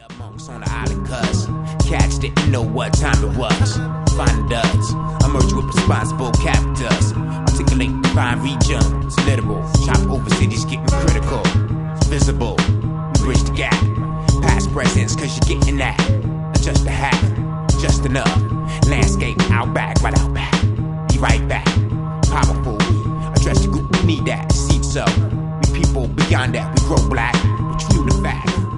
Monks on the island cuz cats didn't know what time it was. Find duds, emerge with responsible captors. Articulate divine regions, literal. Chop over cities getting critical. Visible, we bridge the gap. Past presence cause you're getting that. Just a hat, just enough. Landscape out back, right out back. Be right back. Powerful, address the group, we need that. See so, we people beyond that, we grow black. But you knew the fact.